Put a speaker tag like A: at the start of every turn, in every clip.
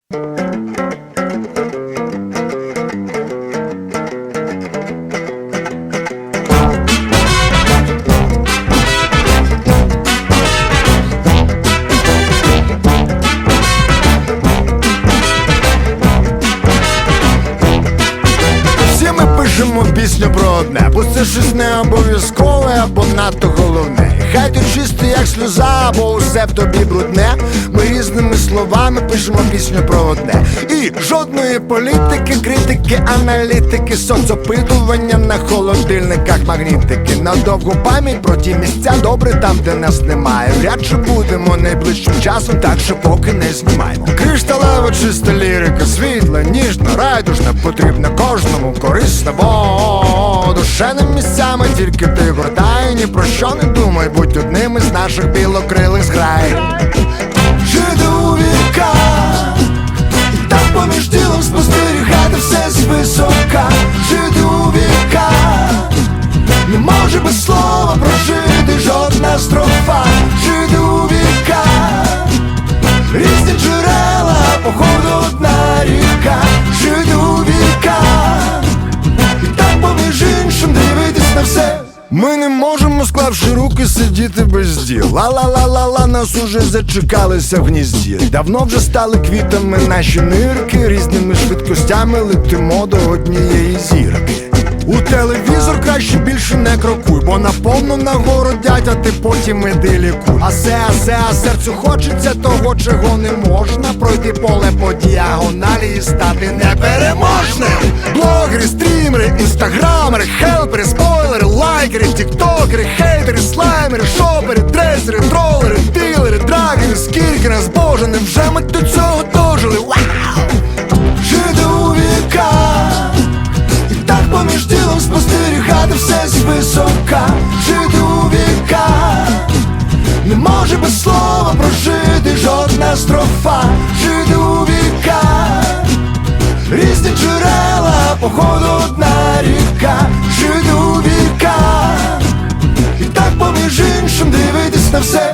A: Всі ми пишемо пісню про одне, бо це щось не обов'язкове або надто головне. Хай ти чистий, як сльоза, бо усе в тобі брудне. Ми різними словами пишемо пісню про одне. І жодної політики, критики, аналітики, соцопитування на холодильниках, магнітики. На довгу пам'ять про ті місця добре там, де нас немає. Вряд чи будемо найближчим часом, так що поки не знімаємо. Кришталева чиста лірика, світла, ніжна, райдужна, потрібна кожному, корисна, бо душевними місцями тільки ти гортай, ні про що не думай, будь одним із наших білокрилих зграй. Жити у віках, і так поміж ділом спостерігати все звисока. Жити у віках, не може без слова прожити жодна строфа. Жити у віках, різні джерела, походу одна ріка. Жити у віках, і так поміж іншим дивитись на все. Ми не можемо, склавши руки, сидіти без діл. Ла-ла-ла-ла-ла, нас уже зачекалися в гнізді. Давно вже стали квітами наші нирки, різними швидкостями летимо до однієї зірки. У телевізор краще більше не крокуй, бо наповну нагородять, а ти потім іди лікуй. А серцю хочеться того, чого не можна. Пройти поле по діагоналі і стати непереможним. Блогери, стрімери, інстаграмери, хелпери, спойлери, лайкери, тіктокери, хейтери, слаймери, шопери, дресери, тролери, дилери, драгери. Скільки нас, Боже, невже ми до цього дожили? Вау! Жити у віках, і так поміж ділом спостерігати все звисока. Жити у віках, не може без слова прожити жодна строфа. Жити у віках, різні джерела, походу одна ріка. Жити у віках, і так поміж іншим дивитись на все.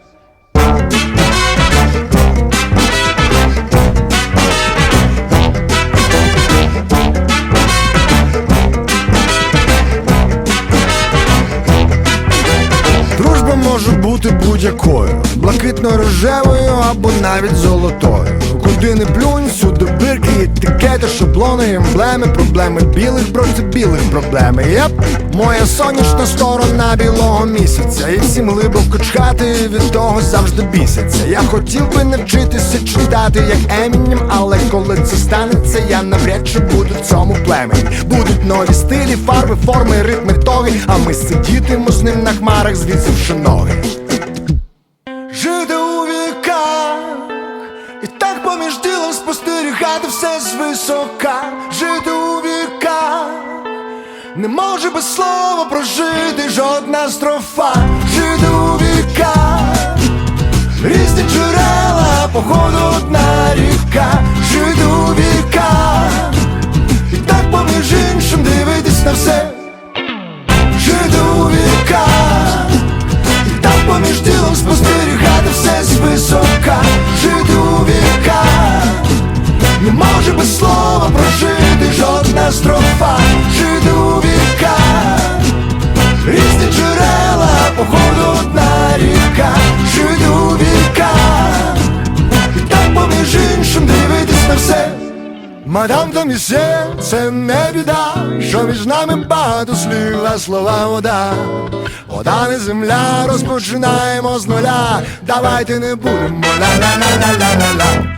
A: Дружба може бути будь-якою, блакитно-рожевою або навіть золотою. Куди не плюнь, всюди бирки, етикети, шаблони, емблеми, проблеми білих, проти білих проблеми. Єп, моя сонячна сторона білого місяця. І всім глибоко чхати, від того завжди бісяться. Я хотів би навчитися читати, як Емінем, але коли це станеться, я навряд чи буду в цьому племені. Будуть нові стилі, фарби, форми, ритми, тоги, а ми сидітимо з ним на хмарах, звідсивши ноги. Жити у віках, і так поміж ділом спостерігати все звисока. Жити у віках, не може без слова прожити жодна строфа. Жити у віках, різні джерела, походу одна ріка. Жити у віках, і так поміж іншим дивитись на все. Жити у віках, і так поміж ділом спостерігати все звисока. Жити у віках, не може без слова прожити жодна строфа. Жити у віках, різні джерела, походу одна ріка. Жити у віках, і так поміж іншим дивитись на все. Мадам та місьє, це не біда, що між нами багато слів, а слова вода. Вода не земля, розпочинаємо з нуля. Давайте не будемо ла-ла-ла-ла-ла-ла.